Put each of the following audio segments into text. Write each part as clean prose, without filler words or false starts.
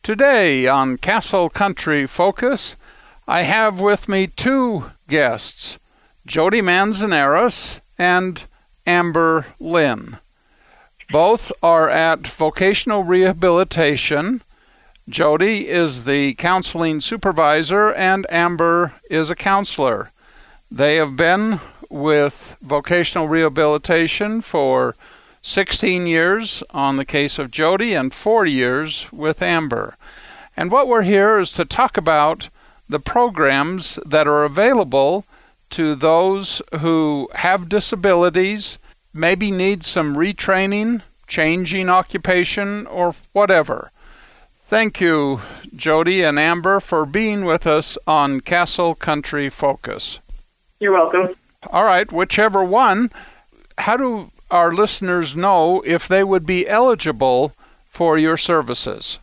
Today on Castle Country Focus, I have with me two guests, Jody Manzanares and Amber Lynn. Both are at Vocational Rehabilitation. Jody is the counseling supervisor and Amber is a counselor. They have been with Vocational Rehabilitation for 16 years on the case of Jody and 4 years with Amber. And what we're here is to talk about the programs that are available to those who have disabilities, maybe need some retraining, changing occupation, or whatever. Thank you, Jody and Amber, for being with us on Castle Country Focus. You're welcome. All right, whichever one, how do our listeners know if they would be eligible for your services?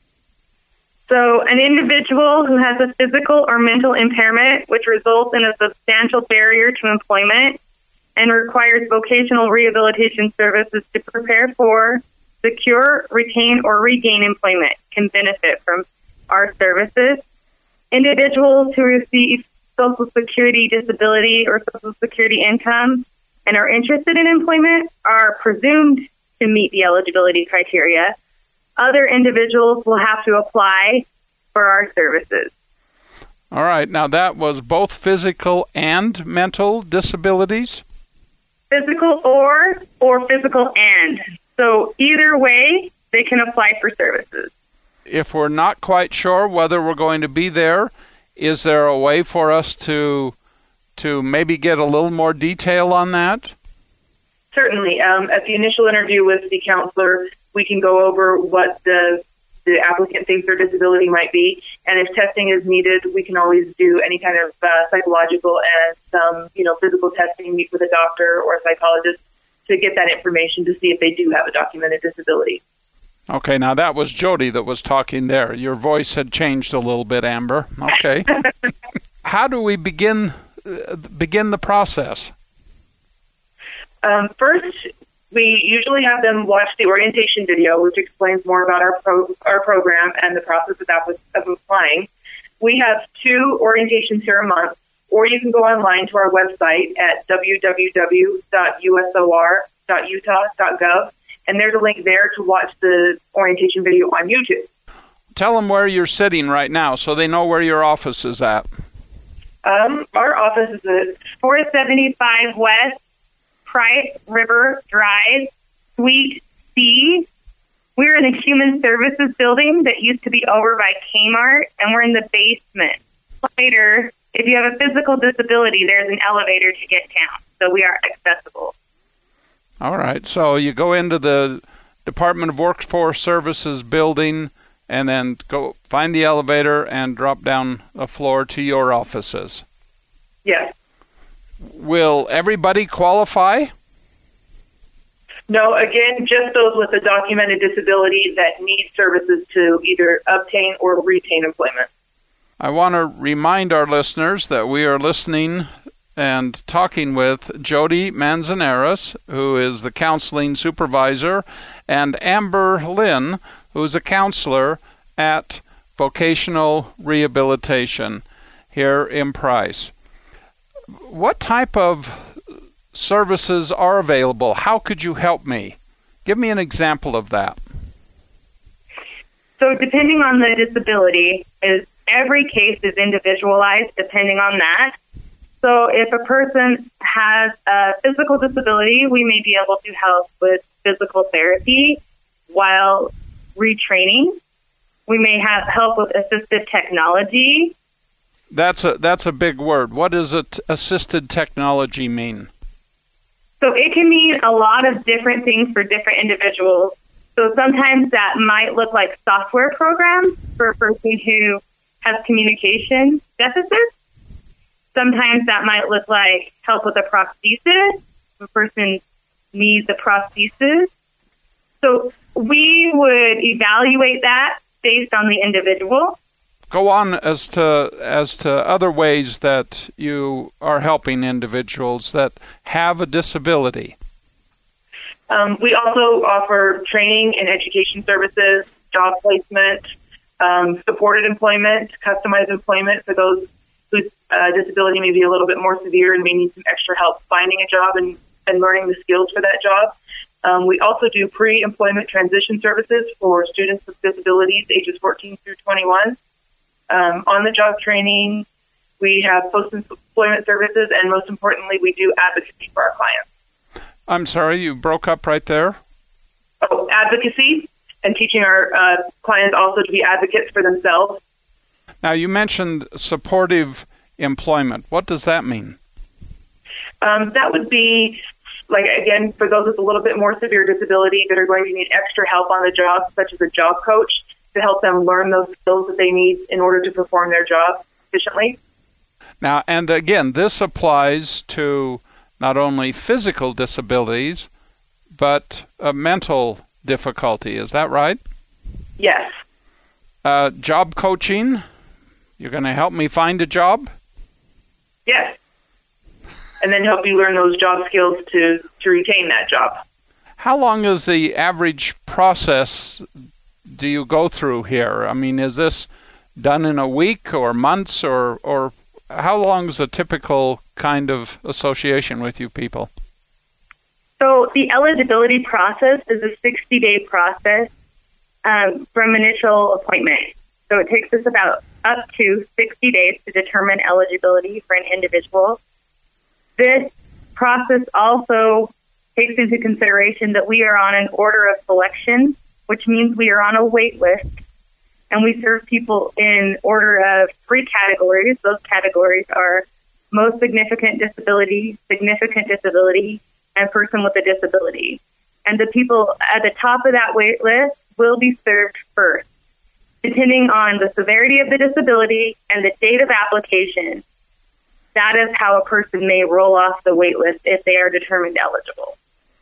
So an individual who has a physical or mental impairment which results in a substantial barrier to employment and requires vocational rehabilitation services to prepare for, secure, retain, or regain employment can benefit from our services. Individuals who receive Social Security disability or Social Security income and are interested in employment are presumed to meet the eligibility criteria. Other individuals will have to apply for our services. All right. Now, that was both physical and mental disabilities? Physical or physical and. So either way, they can apply for services. If we're not quite sure whether we're going to be there, is there a way for us to maybe get a little more detail on that? Certainly. At the initial interview with the counselor, we can go over what the applicant thinks their disability might be, and if testing is needed, we can always do any kind of psychological and some, physical testing, meet with a doctor or a psychologist to get that information to see if they do have a documented disability. Okay, now that was Jody that was talking there. Your voice had changed a little bit, Amber. Okay. How do we begin the process? First, we usually have them watch the orientation video, which explains more about our program and the process of applying. We have 2 orientations here a month, or you can go online to our website at www.usor.utah.gov, and there's a link there to watch the orientation video on YouTube. Tell them where you're sitting right now so they know where your office is at. Our office is at 475 West Price River Drive, Suite C. We're in the Human Services building that used to be over by Kmart, and we're in the basement. Later, if you have a physical disability, there's an elevator to get down, so we are accessible. All right, so you go into the Department of Workforce Services building and then go find the elevator and drop down a floor to your offices. Yes. Will everybody qualify? No, again, just those with a documented disability that need services to either obtain or retain employment. I want to remind our listeners that we are listening and talking with Jody Manzanares, who is the counseling supervisor, and Amber Lynn, who is a counselor at Vocational Rehabilitation here in Price. What type of services are available? How could you help me? Give me an example of that. So depending on the disability, every case is individualized depending on that. So if a person has a physical disability, we may be able to help with physical therapy while retraining. We may have help with assistive technology. That's a big word. What does assisted technology mean? So it can mean a lot of different things for different individuals. So sometimes that might look like software programs for a person who has communication deficits. Sometimes that might look like help with a prosthesis. If a person needs a prosthesis. So we would evaluate that based on the individual. Go on as to other ways that you are helping individuals that have a disability. We also offer training and education services, job placement. supported employment, customized employment for those whose disability may be a little bit more severe and may need some extra help finding a job and learning the skills for that job. We also do pre-employment transition services for students with disabilities ages 14 through 21. On-the-job training, we have post-employment services, and most importantly, we do advocacy for our clients. I'm sorry, you broke up right there. Oh, advocacy, and teaching our clients also to be advocates for themselves. Now, you mentioned supportive employment. What does that mean? That would be, like, again, for those with a little bit more severe disability that are going to need extra help on the job, such as a job coach, to help them learn those skills that they need in order to perform their job efficiently. Now, and again, this applies to not only physical disabilities, but a mental difficulty. Is that right? Yes. Job coaching, you're going to help me find a job? Yes. And then help you learn those job skills to retain that job. How long is the average process do you go through here? I mean, is this done in a week or months, or how long is a typical kind of association with you people? So the eligibility process is a 60-day process from initial appointment. So it takes us about up to 60 days to determine eligibility for an individual. This process also takes into consideration that we are on an order of selection, which means we are on a wait list, and we serve people in order of 3 categories. Those categories are most significant disability, and person with a disability. And the people at the top of that wait list will be served first. Depending on the severity of the disability and the date of application, that is how a person may roll off the wait list if they are determined eligible.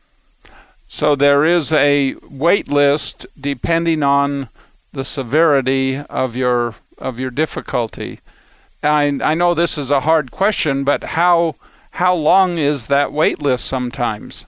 So there is a wait list depending on the severity of your difficulty. I know this is a hard question, but how long is that wait list sometimes?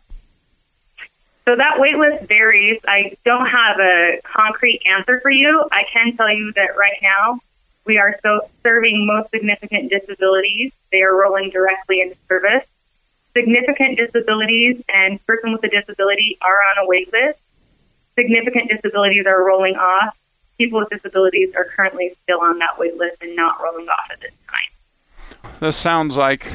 So that wait list varies. I don't have a concrete answer for you. I can tell you that right now we are serving most significant disabilities. They are rolling directly into service. Significant disabilities and person with a disability are on a wait list. Significant disabilities are rolling off. People with disabilities are currently still on that wait list and not rolling off at this time. This sounds like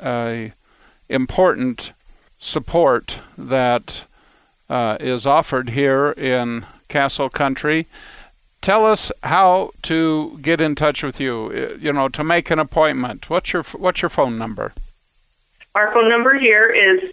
important support that is offered here in Castle Country. Tell us how to get in touch with you, to make an appointment. What's your phone number? Our phone number here is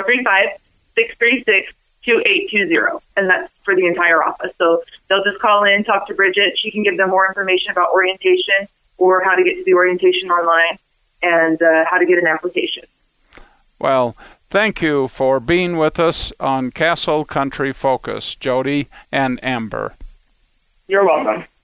435-636-2820, and that's for the entire office. So they'll just call in, talk to Bridget. She can give them more information about orientation or how to get to the orientation online and how to get an application. Well, thank you for being with us on Castle Country Focus, Jody and Amber. You're welcome.